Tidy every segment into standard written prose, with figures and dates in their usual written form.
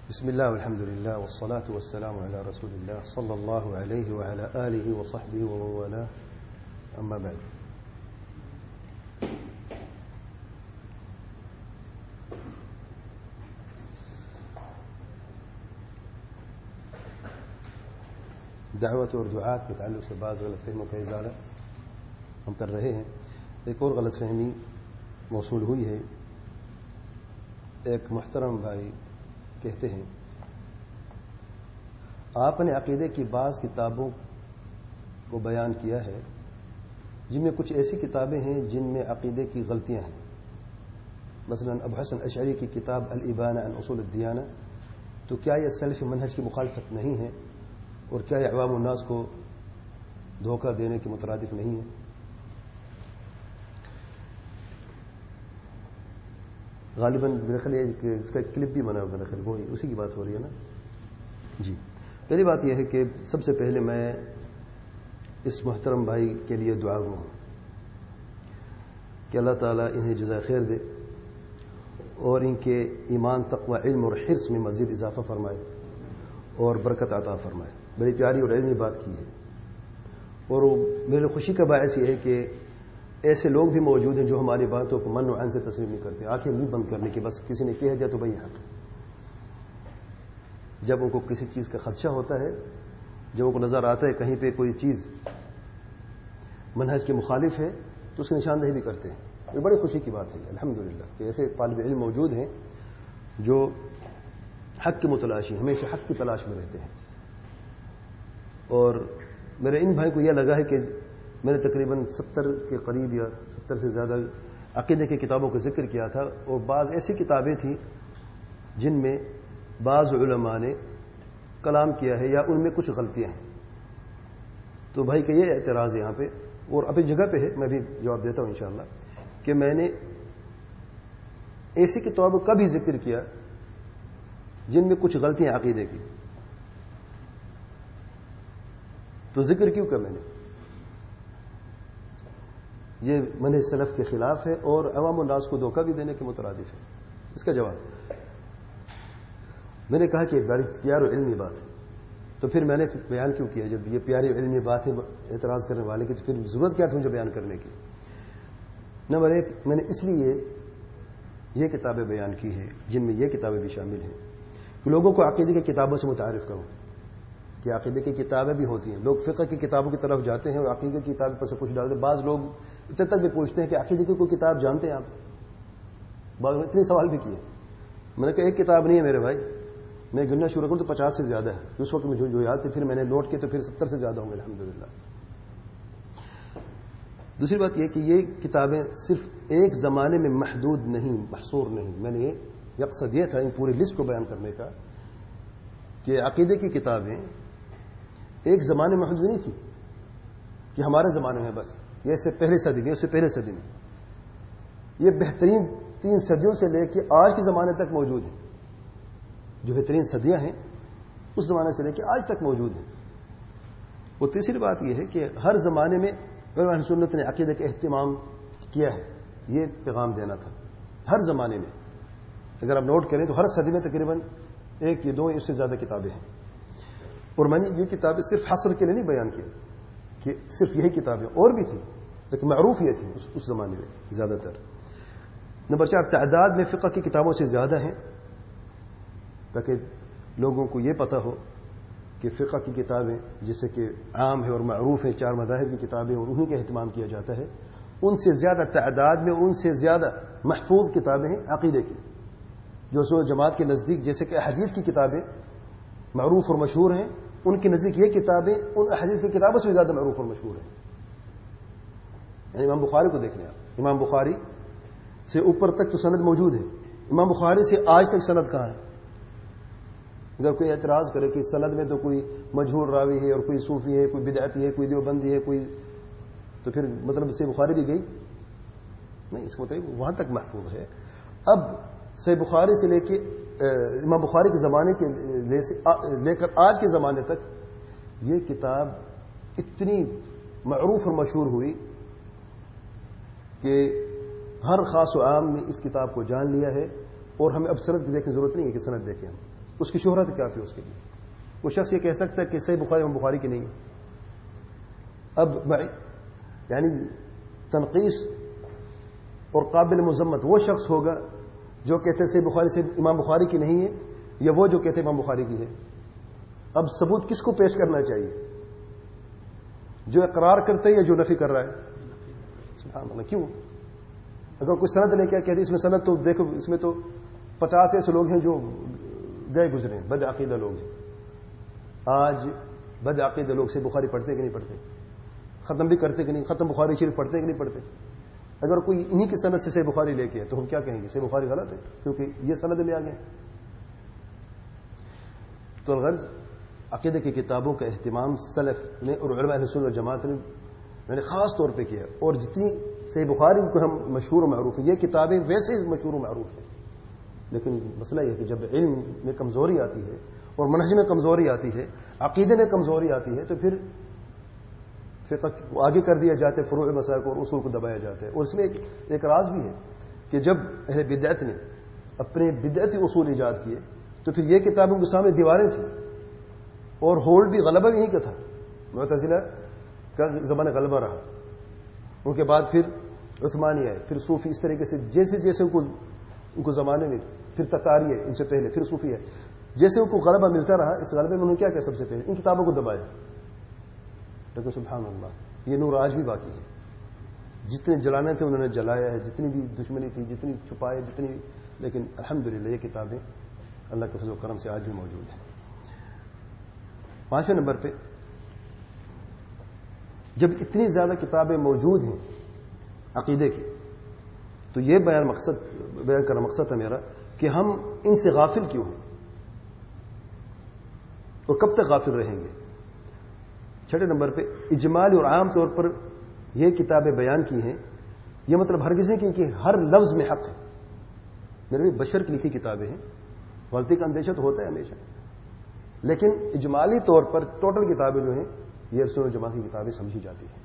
بسم الله والحمد لله والصلاة والسلام على رسول الله صلى الله عليه وعلى آله وصحبه ومن والاه أما بعد. دعوت اور دعات کے تعلق سے بعض غلط فہمیوں کا ازالہ ہم کر رہے ہیں. ایک اور غلط فہمی موصول ہوئی ہے. ایک محترم بھائی کہتے ہیں آپ نے عقیدے کی بعض کتابوں کو بیان کیا ہے جن میں کچھ ایسی کتابیں ہیں جن میں عقیدے کی غلطیاں ہیں. مثلا ابو حسن اشعری کی کتاب الابانہ عن اصول الدیانہ. تو کیا یہ سلف منہج کی مخالفت نہیں ہے اور کیا یہ عوام الناس کو دھوکہ دینے کے مترادف نہیں ہے؟ غالباً میرے خیال اس کا کلپ بھی بنا میرے خیال وہی اسی کی بات ہو رہی ہے نا جی. پہلی بات یہ ہے کہ سب سے پہلے میں اس محترم بھائی کے لیے دعا گو ہوں کہ اللہ تعالیٰ انہیں جزائے خیر دے اور ان کے ایمان تقوی علم اور حرص میں مزید اضافہ فرمائے اور برکت عطا فرمائے. بڑی پیاری اور علمی بات کی ہے اور میرے خوشی کا باعث یہ ہے کہ ایسے لوگ بھی موجود ہیں جو ہماری باتوں کو من و عین سے تسلیم نہیں کرتے. آنکھیں نہیں بند کرنے کی بس کسی نے کہہ دیا تو بھائی حق. جب ان کو کسی چیز کا خدشہ ہوتا ہے, جب ان کو نظر آتا ہے کہیں پہ کوئی چیز منہج کے مخالف ہے تو اس کی نشاندہی بھی کرتے ہیں. یہ بڑی خوشی کی بات ہے الحمدللہ کہ ایسے طالب علم موجود ہیں جو حق کی متلاشی ہمیشہ حق کی تلاش میں رہتے ہیں. اور میرے ان بھائی کو یہ لگا ہے کہ میں نے تقریباً 70 کے قریب یا 70 سے زیادہ عقیدے کی کتابوں کا ذکر کیا تھا اور بعض ایسی کتابیں تھیں جن میں بعض علماء نے کلام کیا ہے یا ان میں کچھ غلطیاں ہیں. تو بھائی کا یہ اعتراض ہے یہاں پہ اور اپنی جگہ پہ ہے, میں بھی جواب دیتا ہوں انشاءاللہ, کہ میں نے ایسی کتابوں کا بھی ذکر کیا جن میں کچھ غلطیاں عقیدے کی. تو ذکر کیوں کیا میں نے؟ یہ منہج سلف کے خلاف ہے اور عوام الناس کو دھوکہ بھی دینے کے مترادف ہے. اس کا جواب میں نے کہا کہ پیار و علمی بات ہے تو پھر میں نے بیان کیوں کیا؟ جب یہ پیاری علمی بات ہے اعتراض کرنے والے کی تو پھر ضرورت کیا تھی مجھے بیان کرنے کی؟ نمبر ایک, میں نے اس لیے یہ کتابیں بیان کی ہیں جن میں یہ کتابیں بھی شامل ہیں کہ لوگوں کو عقیدے کی کتابوں سے متعارف کروں کہ عقیدے کی کتابیں بھی ہوتی ہیں. لوگ فقہ کی کتابوں کی طرف جاتے ہیں اور عقیدے کی کتاب پر سے کچھ ڈالتے ہیں. بعض لوگ اتنے تک بھی پوچھتے ہیں کہ عقیدے کی کوئی کتاب جانتے ہیں آپ؟ بعض اتنے سوال بھی کیے. میں نے کہا ایک کتاب نہیں ہے میرے بھائی, میں گننا شروع کروں تو 50 سے زیادہ ہے. اس وقت مجھے جو یاد تھے پھر میں نے نوٹ کیا تو پھر 70 سے زیادہ ہوں گے الحمدللہ. دوسری بات یہ کہ یہ کتابیں صرف ایک زمانے میں محدود نہیں, محصور نہیں. میں نے مقصد یہ تھا ان پوری لسٹ کو بیان کرنے کا کہ عقیدے کی کتابیں ایک زمانے میں محدود نہیں تھی کہ ہمارے زمانے میں بس, یہ اس سے پہلے صدی میں, اس سے پہلے صدی میں, یہ بہترین 3 صدیوں سے لے کے آج کے زمانے تک موجود ہیں. جو بہترین صدیاں ہیں اس زمانے سے لے کے آج تک موجود ہیں. اور تیسری بات یہ ہے کہ ہر زمانے میں اہل سنت نے عقیدے کا اہتمام کیا ہے. یہ پیغام دینا تھا ہر زمانے میں. اگر آپ نوٹ کریں تو ہر صدی میں تقریباً 1 یا 2 یا اس سے زیادہ کتابیں ہیں. اور میں نے یہ کتابیں صرف حصر کے لیے نہیں بیان کی کہ صرف یہی کتابیں, اور بھی تھیں لیکن معروف یہ تھیں اس زمانے میں زیادہ تر. نمبر 4, تعداد میں فقہ کی کتابوں سے زیادہ ہیں تاکہ لوگوں کو یہ پتہ ہو کہ فقہ کی کتابیں جیسے کہ عام ہے اور معروف ہیں, 4 مذاہب کی کتابیں اور انہیں کا اہتمام کیا جاتا ہے, ان سے زیادہ تعداد میں ان سے زیادہ محفوظ کتابیں ہیں عقیدے کی جو سو جماعت کے نزدیک جیسے کہ احادیث کی کتابیں معروف اور مشہور ہیں, ان کے نزدیک یہ کتابیں ان احادیث کی کتابوں سے زیادہ معروف اور مشہور ہیں. یعنی امام بخاری کو دیکھ لیں آپ, امام بخاری سے اوپر تک تو سند موجود ہے, امام بخاری سے آج تک سند کہاں ہے؟ اگر کوئی اعتراض کرے کہ سند میں تو کوئی مجہول راوی ہے اور کوئی صوفی ہے, کوئی بدعتی ہے, کوئی دیوبندی ہے, کوئی, تو پھر مطلب صحیح بخاری بھی گئی نہیں, اس کا مطلب وہاں تک محفوظ ہے. اب صحیح بخاری سے لے کے امام بخاری کے زمانے کے لے کر آج کے زمانے تک یہ کتاب اتنی معروف اور مشہور ہوئی کہ ہر خاص و عام نے اس کتاب کو جان لیا ہے اور ہمیں اب سند دیکھنے کی ضرورت نہیں ہے کہ سند دیکھیں ہم. اس کی شہرت کافی اس کے لیے. وہ شخص یہ کہہ سکتا ہے کہ صحیح بخاری امام بخاری کی نہیں ہے. اب یعنی تنقیص اور قابل مذمت وہ شخص ہوگا جو کہتے ہیں صحیح بخاری سے امام بخاری کی نہیں ہے، یا وہ جو کہتے ہیں امام بخاری کی ہے. اب ثبوت کس کو پیش کرنا چاہیے؟ جو اقرار کرتے یا جو نفی کر رہا ہے؟ سبحان اللہ. کیوں؟ اگر کوئی سند لے کے کہتے اس میں سند تو دیکھو اس میں تو 50 ایسے لوگ ہیں جو گئے گزرے ہیں، بد عقیدہ لوگ ہیں. آج بد عقیدہ لوگ سے بخاری پڑھتے کہ نہیں پڑھتے؟ ختم بھی کرتے کہ نہیں؟ ختم بخاری شریف پڑھتے کہ نہیں پڑھتے؟ اگر کوئی انہی کی سند سے صحیح بخاری لے کے ہے تو ہم کیا کہیں گے؟ صحیح بخاری غلط ہے کیونکہ یہ سند لے آ گئے. تو الغرض عقیدے کی کتابوں کا اہتمام سلف نے اور علماء اہل سنت والجماعت نے خاص طور پہ کیا. اور جتنی صحیح بخاری کو ہم مشہور و معروف ہیں، یہ کتابیں ویسے ہی مشہور و معروف ہیں، لیکن مسئلہ یہ ہے کہ جب علم میں کمزوری آتی ہے اور منہج میں کمزوری آتی ہے، عقیدے میں کمزوری آتی ہے، تو پھر فقہ کو آگے کر دیا جاتا ہے، فروع مسائل کو اور اصول کو دبایا جاتا ہے. اور اس میں ایک راز بھی ہے کہ جب اہل بدعت نے اپنے بدعتی اصول ایجاد کیے تو پھر یہ کتابوں کے سامنے دیواریں تھیں اور ہولڈ بھی غلبہ بھی یہیں کا تھا. معتزلہ کا زمانہ غلبہ رہا، ان کے بعد پھر عثمانی آئے، پھر صوفی، اس طریقے سے جیسے جیسے ان کو زمانے میں، پھر تتاری ہے ان سے پہلے، پھر صوفی ہے، جیسے ان کو غلبہ ملتا رہا اس غلبے میں انہوں نے کیا کیا؟ سب سے پہلے ان کتابوں کو دبایا. لیکن سبحان اللہ یہ نور آج بھی باقی ہے. جتنے جلانے تھے انہوں نے جلایا ہے، جتنی بھی دشمنی تھی، جتنی چھپائے، جتنی، لیکن الحمدللہ یہ کتابیں اللہ کے فضل و کرم سے آج بھی موجود ہیں. 5ویں نمبر پہ، جب اتنی زیادہ کتابیں موجود ہیں عقیدے کی، تو یہ بیان کرنا مقصد ہے میرا کہ ہم ان سے غافل کیوں ہیں اور کب تک غافل رہیں گے. 6 نمبر پہ، اجمالی اور عام طور پر یہ کتابیں بیان کی ہیں، یہ مطلب ہرگز نہیں کہ ہر لفظ میں حق ہے. میرے بھی بشر کی لکھی کتابیں ہیں، غلطی کا اندیشہ تو ہوتا ہے ہمیشہ، لیکن اجمالی طور پر ٹوٹل کتابیں جو ہیں یہ سنت والجماعت کی کتابیں سمجھی جاتی ہیں.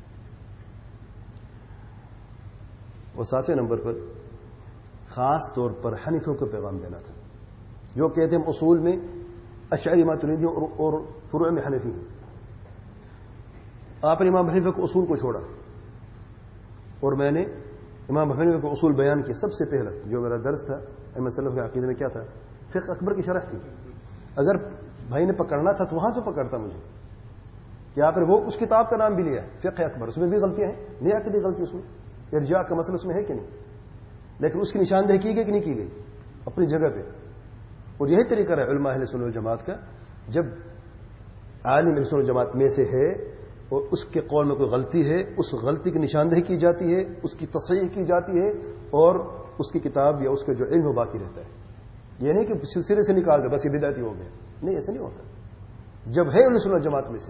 اور 7ویں نمبر پر خاص طور پر حنفیوں کو پیغام دینا تھا، جو کہتے ہیں اصول میں اشعری ماتریدی اور فروع میں حنفی ہیں. آپ نے امام حنیفہ کے اصول کو چھوڑا اور میں نے امام حنیفہ کے اصول بیان کیے. سب سے پہلا جو میرا درس تھا ائمہ سلف کے عقیدے میں کیا تھا؟ فقہ اکبر کی شرح تھی. اگر بھائی نے پکڑنا تھا تو وہاں سے پکڑتا مجھے. یہاں پر وہ اس کتاب کا نام بھی لیا فقہ اکبر، اس میں بھی غلطیاں ہیں، نہیں عقیدی غلطی اس میں، ارجاء کا مسئلہ اس میں ہے کہ نہیں، لیکن اس کی نشاندہی کی گئی کہ نہیں کی گئی اپنی جگہ پہ. اور یہی طریقہ ہے علماء اہل سنت والجماعت کا، جب عالم اہل سنت والجماعت میں سے ہے اور اس کے قول میں کوئی غلطی ہے، اس غلطی کی نشاندہی کی جاتی ہے، اس کی تصحیح کی جاتی ہے، اور اس کی کتاب یا اس کا جو علم باقی رہتا ہے. یہ نہیں کہ سلسلے سے نکال دے بس یہ بدعتی ہو گیا، نہیں، ایسا نہیں ہوتا. جب ہے اہل سنت والجماعت میں سے.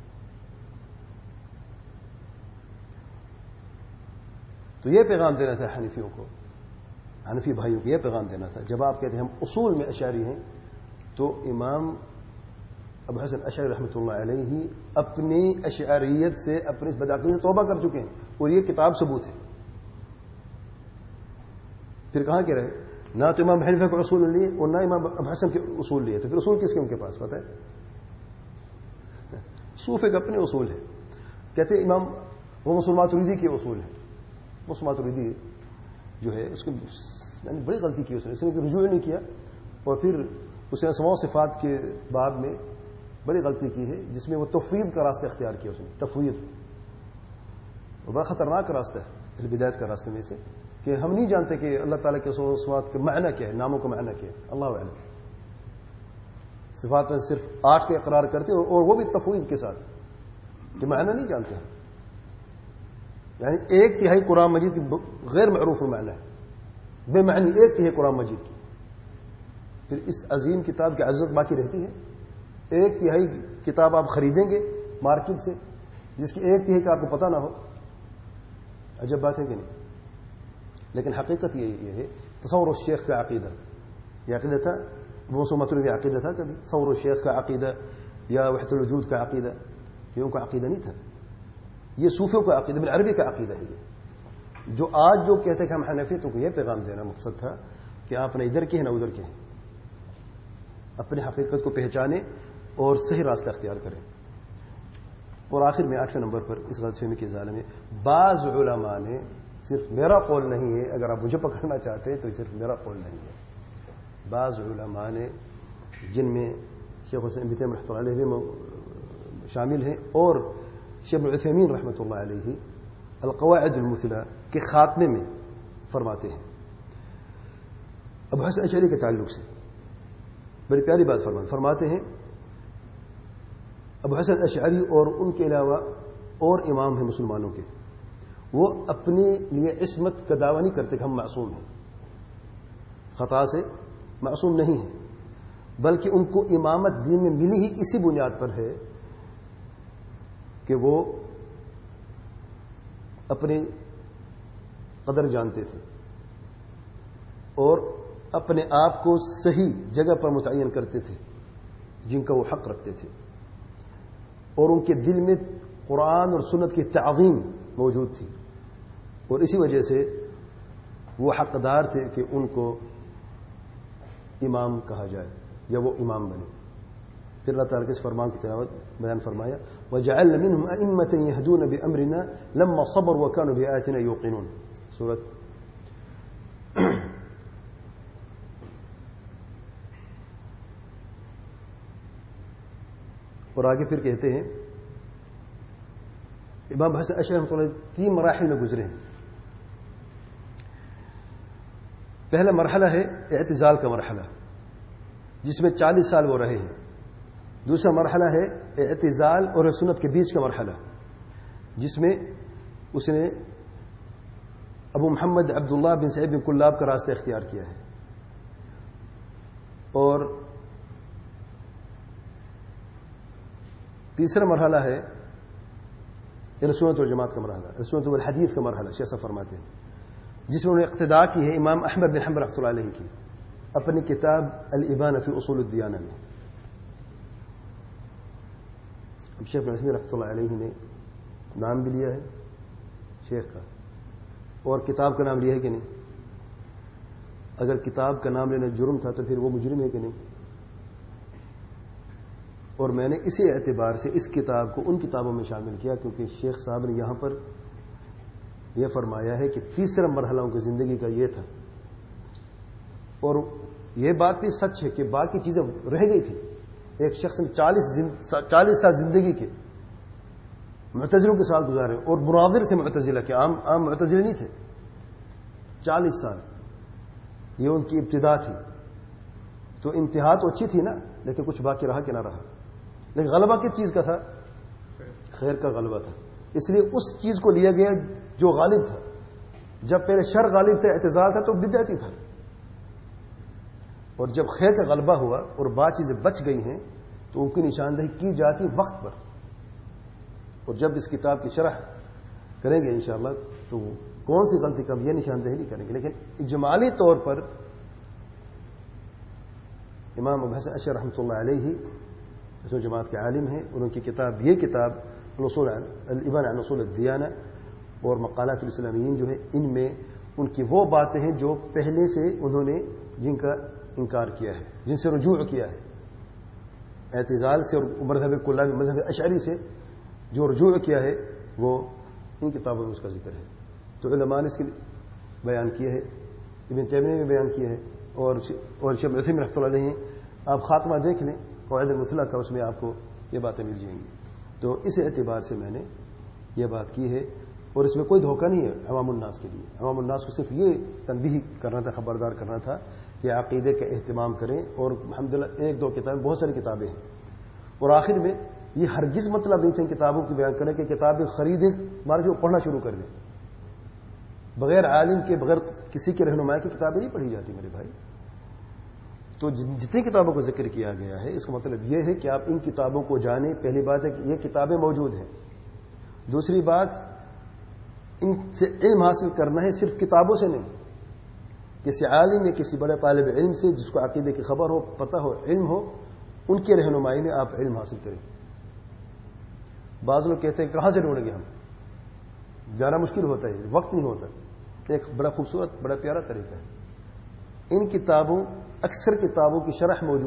تو یہ پیغام دینا تھا حنفیوں کو، حنفی بھائیوں کو یہ پیغام دینا تھا. جب آپ کہتے ہیں ہم اصول میں اشعری ہیں، تو امام ابو حسن اشعری رحمۃ اللہ علیہ اپنی اشعریت سے، اپنی اس بدعقیدگی سے توبہ کر چکے ہیں، اور یہ کتاب ثبوت ہے. پھر کہاں کے رہے؟ نہ تو امام حنیفہ کے اصول لیے اور نہ امام ابو حسن کے اصول لیے. تو پھر اصول کس کے ان کے پاس پتہ ہے؟ صوفے کے اپنے اصول ہیں. کہتے ہیں امام وہ مسلم ماتریدی کے اصول ہیں. مسلم ماتریدی جو ہے اس کی بڑی غلطی کی، اس نے رجوع نہیں کیا، اور پھر اس نے اسماء و صفات کے باب میں بڑی غلطی کی ہے، جس میں وہ تفویض کا راستہ اختیار کیا. اس نے تفویض بڑا خطرناک راستہ ہے بدعت کا راستہ میں سے، کہ ہم نہیں جانتے کہ اللہ تعالیٰ کے اسماء و صفات کے معنی کیا ہے، ناموں کا معنی کیا ہے، اللہ اعلم. صفات میں صرف 8 کے اقرار کرتے ہیں، اور وہ بھی تفویض کے ساتھ، جو معنی نہیں جانتے ہیں. یعنی 1/3 قرآن مجید کی غیر معروف المعنی ہے، بے معنی 1/3 قرآن مجید کی. پھر اس عظیم کتاب کی عزت باقی رہتی ہے؟ 1/3 کتاب آپ خریدیں گے مارکیٹ سے جس کی 1/3 کا آپ کو پتہ نہ ہو؟ عجب بات ہے کہ نہیں؟ لیکن حقیقت یہ ہے، تصور الشیخ کا عقیدہ، یہ عقیدہ تھا وہ ماتریدی عقیدہ تھا کبھی؟ تصور الشیخ کا عقیدہ یا وحدت الوجود کا عقیدہ یہ ان کا عقیدہ نہیں تھا. یہ صوفیوں کا عقیدہ، ابن عربی کا عقیدہ ہے. یہ جو آج جو کہتے ہیں کہ ہم حنفی، تو کو یہ پیغام دینا مقصد تھا کہ آپ نہ ادھر کے ہیں نہ ادھر کے ہیں. اپنے حقیقت کو پہچانیں اور صحیح راستہ اختیار کریں. اور آخر میں 8ویں نمبر پر اس غلط فہمی کے ازالے میں بعض علماء نے، صرف میرا قول نہیں ہے، اگر آپ مجھے پکڑنا چاہتے ہیں تو صرف میرا قول نہیں ہے، بعض علماء نے جن میں شیخ حسین بن تیمیہ رحمۃ اللہ علیہ بھی شامل ہیں اور شیخ ابن عثیمین رحمۃ اللہ علیہ القواعد المثلی کے خاتمے میں فرماتے ہیں ابو حسن اشعری کے تعلق سے بڑی پیاری بات فرماتے ہیں. ابو حسن اشعری اور ان کے علاوہ اور امام ہیں مسلمانوں کے، وہ اپنے لیے عصمت کا دعویٰ نہیں کرتے کہ ہم معصوم ہیں، خطا سے معصوم نہیں ہیں، بلکہ ان کو امامت دین میں ملی ہی اسی بنیاد پر ہے کہ وہ اپنی قدر جانتے تھے اور اپنے آپ کو صحیح جگہ پر متعین کرتے تھے جن کا وہ حق رکھتے تھے، اور ان کے دل میں قرآن اور سنت کی تعظیم موجود تھی، اور اسی وجہ سے وہ حقدار تھے کہ ان کو امام کہا جائے یا وہ امام بنے. پھر اللہ تعالیٰ کے اس فرمان کی تلاوت بیان فرمایا وَجَعَلْنَا مِنْهُمْ أَئِمَّةً يَهْدُونَ بِأَمْرِنَا لَمَّا صَبَرُوا وَكَانُوا بِآيَاتِنَا يُوقِنُونَ. سورۃ اور آگے پھر کہتے ہیں امام حسن اشعری رحمۃ اللہ 3 مراحل میں گزرے ہیں. پہلا مرحلہ ہے اعتزال کا مرحلہ جس میں 40 سال وہ رہے ہیں. دوسرا مرحلہ ہے اعتزال اور سنت کے بیچ کا مرحلہ جس میں اس نے ابو محمد عبداللہ بن سعید بن کلاب کا راستہ اختیار کیا ہے. اور تیسرا مرحلہ ہے سنت والجماعت کا مرحلہ، سنت والحدیث کا مرحلہ شیخ صاحب فرماتے ہیں، جس میں انہوں نے اقتداء کی ہے امام احمد بن حنبل رحمۃ اللہ علیہ کی اپنی کتاب الابانہ فی اصول الدیانہ میں. اب شیخ ابن عثیمین رحمۃ اللہ علیہ نے نام بھی لیا ہے شیخ کا اور کتاب کا نام لیا ہے کہ نہیں؟ اگر کتاب کا نام لینا جرم تھا تو پھر وہ مجرم ہے کہ نہیں؟ اور میں نے اسی اعتبار سے اس کتاب کو ان کتابوں میں شامل کیا کیونکہ شیخ صاحب نے یہاں پر یہ فرمایا ہے کہ تیسرا مرحلہ ان کی زندگی کا یہ تھا، اور یہ بات بھی سچ ہے کہ باقی چیزیں رہ گئی تھی. ایک شخص نے 40 سال زندگی کے معتزلوں کے ساتھ گزارے اور مناظر تھے معتزلہ کے، عام معتزلے نہیں تھے. 40 سال یہ ان کی ابتدا تھی، تو انتہا تو اچھی تھی نا، لیکن کچھ باقی رہا کہ نہ رہا. لیکن غلبہ کس چیز کا تھا؟ خیر کا غلبہ تھا. اس لیے اس چیز کو لیا گیا جو غالب تھا. جب پہلے شر غالب تھا، اعتزال تھا، تو بدعتی تھا. اور جب خیر کا غلبہ ہوا اور بعض چیزیں بچ گئی ہیں تو ان کی نشاندہی کی جاتی وقت پر. اور جب اس کتاب کی شرح کریں گے انشاءاللہ تو کون سی غلطی کب یہ نشاندہی نہیں کریں گے. لیکن اجمالی طور پر امام ابو حسن اشعری رحمۃ اللہ علیہ رسول جماعت کے عالم ہیں، اور ان کی کتاب یہ کتاب الابانہ عن اصول الدیانہ اور مقالات الاسلامیین جو ہے، ان میں ان کی وہ باتیں ہیں جو پہلے سے انہوں نے جن کا انکار کیا ہے، جن سے رجوع کیا ہے. اعتزال سے اور مذہب کلابی مذہب اشعری سے جو رجوع کیا ہے وہ ان کتابوں میں اس کا ذکر ہے. تو علماء نے اس کے بیان کیا ہے، ابن تیمیہ نے بھی بیان کیا ہے، اور شیخ ابن عثیمین رحمۃ اللہ علیہ. آپ خاتمہ دیکھ لیں قواعد المثلی کا، اس میں آپ کو یہ باتیں مل جائیں گی. تو اس اعتبار سے میں نے یہ بات کی ہے، اور اس میں کوئی دھوکہ نہیں ہے عوام الناس کے لیے. عوام الناس کو صرف یہ تنبیہ کرنا تھا، خبردار کرنا تھا کہ عقیدے کا اہتمام کریں. اور الحمدللہ 1-2 کتابیں، بہت ساری کتابیں ہیں. اور آخر میں یہ ہرگز مطلب نہیں تھا ان کتابوں کی بیان کرنے کہ کتابیں خریدیں مارکیٹ میں پڑھنا شروع کر دیں. بغیر عالم کے، بغیر کسی کے رہنمائی کی کتابیں نہیں پڑھی جاتی میرے بھائی. تو جتنی کتابوں کو ذکر کیا گیا ہے اس کا مطلب یہ ہے کہ آپ ان کتابوں کو جانیں. پہلی بات ہے کہ یہ کتابیں موجود ہیں. دوسری بات، ان سے علم حاصل کرنا ہے صرف کتابوں سے نہیں، کسی عالم یا کسی بڑے طالب علم سے جس کو عقیدے کی خبر ہو، پتہ ہو، علم ہو، ان کے رہنمائی میں آپ علم حاصل کریں. بعض لوگ کہتے ہیں کہاں سے ڈھونڈیں گے، ہم جانا مشکل ہوتا ہے، وقت نہیں ہوتا. ایک بڑا خوبصورت، بڑا پیارا طریقہ ہے. ان کتابوں، اکثر کتابوں کی شرح موجود ہے،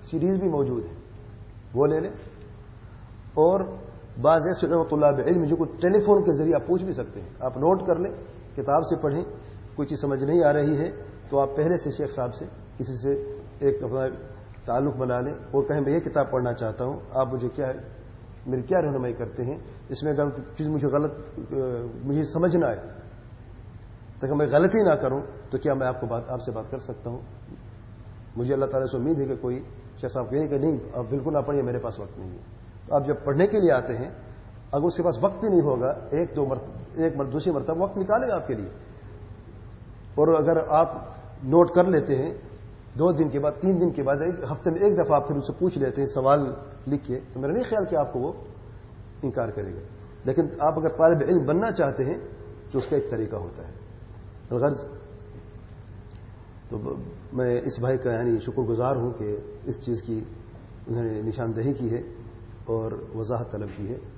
سیریز بھی موجود ہے، وہ لے لیں. اور بعض ایسے طلاب علم جو کو ٹیلی فون کے ذریعے آپ پوچھ بھی سکتے ہیں، آپ نوٹ کر لیں، کتاب سے پڑھیں. کوئی چیز سمجھ نہیں آ رہی ہے تو آپ پہلے سے شیخ صاحب سے کسی سے ایک اپنا تعلق بنا لیں اور کہیں میں یہ کتاب پڑھنا چاہتا ہوں، آپ مجھے میری کیا رہنمائی کرتے ہیں. اس میں اگر چیز مجھے سمجھ نہ آئے تاکہ میں غلطی نہ کروں تو کیا میں آپ سے بات کر سکتا ہوں. مجھے اللہ تعالیٰ سے امید ہے کہ کوئی شیخ صاحب کہیں کہ نہیں آپ بالکل نہ پڑھیے، میرے پاس وقت نہیں ہے. تو آپ جب پڑھنے کے لیے آتے ہیں اگر اس کے پاس وقت بھی نہیں ہوگا دوسری مرتبہ وقت نکالے گا آپ کے لیے. اور اگر آپ نوٹ کر لیتے ہیں 2 دن کے بعد 3 دن کے بعد ہفتے میں ایک دفعہ آپ پھر اس سے پوچھ لیتے ہیں سوال لکھ کے، تو میرا نہیں خیال کہ آپ کو وہ انکار کرے گا. لیکن آپ اگر طالب علم بننا چاہتے ہیں تو اس کا ایک طریقہ ہوتا ہے. الغرض تو میں اس بھائی کا شکر گزار ہوں کہ اس چیز کی انہوں نے نشاندہی کی ہے اور وضاحت طلب کی ہے.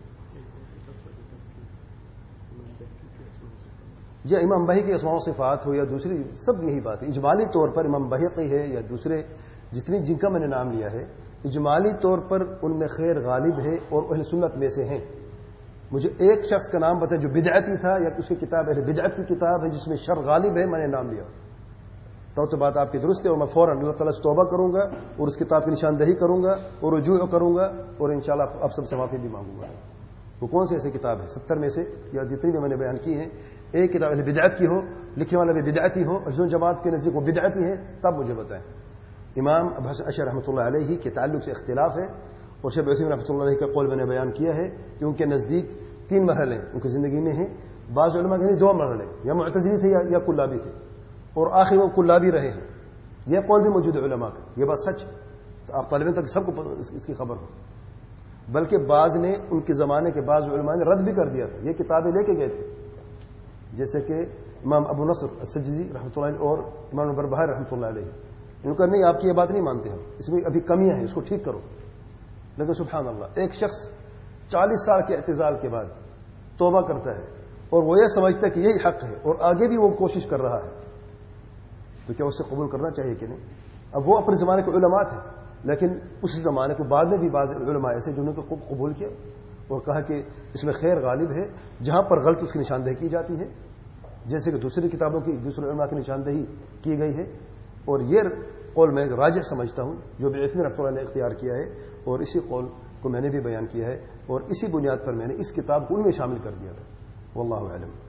یا امام بحقی کی اسماء و صفات ہو یا دوسری سب یہی بات ہے. اجمالی طور پر امام بحقی ہے یا دوسرے جن کا میں نے نام لیا ہے، اجمالی طور پر ان میں خیر غالب ہے اور اہل سنت میں سے ہیں. مجھے ایک شخص کا نام بتایا جو بدعتی تھا یا اس کی کتاب اہل بدعت کی کتاب ہے جس میں شر غالب ہے، میں نے نام لیا تو بات آپ کی درست ہے اور میں فوراً اللہ تعالیٰ سے توبہ کروں گا اور اس کتاب کی نشاندہی کروں گا اور رجوع کروں گا اور انشاءاللہ آپ سب سے معافی بھی مانگوں گا. وہ کون سی ایسی کتاب ہے 70 میں سے یا جتنی بھی میں نے بیان کی ہیں، ایک کتاب اہل بدعت کی ہو، لکھنے والا بھی بدعتی ہو اور جماعت کے نزدیک وہ بدعتی ہے، تب مجھے بتائیں. امام ابو حسن اشعری رحمۃ اللہ علیہ کے تعلق سے اختلاف ہے اور شیخ عثیمین رحمۃ اللہ علیہ کا قول میں نے بیان کیا ہے کہ ان کے نزدیک 3 مرحلے ان کی زندگی میں ہیں. بعض علماء کے 2 مرحلے، یا معتزلی تھے یا کلابی تھے اور آخر وہ کلابی رہے ہیں. یہ قول بھی موجود ہے علماء کا، یہ بات سچ. تو آپ طالبین تک سب کو اس کی خبر ہو. بلکہ بعض نے ان کے زمانے کے بعض علماء نے رد بھی کر دیا تھا، یہ کتابیں لے کے گئے تھے، جیسے کہ امام ابو نصر السجزی رحمۃ اللہ علیہ اور امام بربہار رحمۃ اللہ علیہ. ان کا نہیں، آپ کی یہ بات نہیں مانتے ہیں، اس میں ابھی کمیاں ہیں، اس کو ٹھیک کرو. لیکن سبحان اللہ، ایک شخص 40 سال کے اعتزال کے بعد توبہ کرتا ہے اور وہ یہ سمجھتا ہے کہ یہی حق ہے اور آگے بھی وہ کوشش کر رہا ہے، تو کیا اس سے قبول کرنا چاہیے کہ نہیں؟ اب وہ اپنے زمانے کے علماء تھے، لیکن اس زمانے کو بعد میں بھی بعض علماء ایسے جنہوں نے قبول کیا اور کہا کہ اس میں خیر غالب ہے، جہاں پر غلط اس کی نشاندہی کی جاتی ہے، جیسے کہ دوسری کتابوں کی دوسرے علماء کی نشاندہی کی گئی ہے. اور یہ قول میں راجح سمجھتا ہوں جو ابن عثیمین رحمۃ اللہ نے اختیار کیا ہے، اور اسی قول کو میں نے بھی بیان کیا ہے اور اسی بنیاد پر میں نے اس کتاب کو ان میں شامل کر دیا تھا. واللہ اعلم.